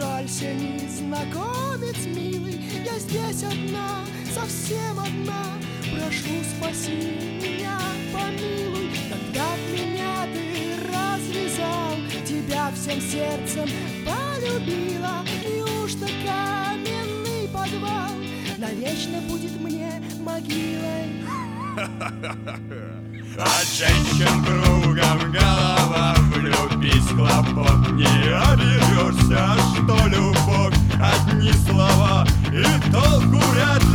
Жалься, незнакомец милый, я здесь одна, совсем одна. Прошу, спаси меня, помилуй, когда б меня ты развязал, тебя всем сердцем полюбила. Неужто каменный подвал навечно будет мне могилой? От женщин кругом голова, влюбись, хлопок, не оберешься, что любовь одни слова, и толку вряд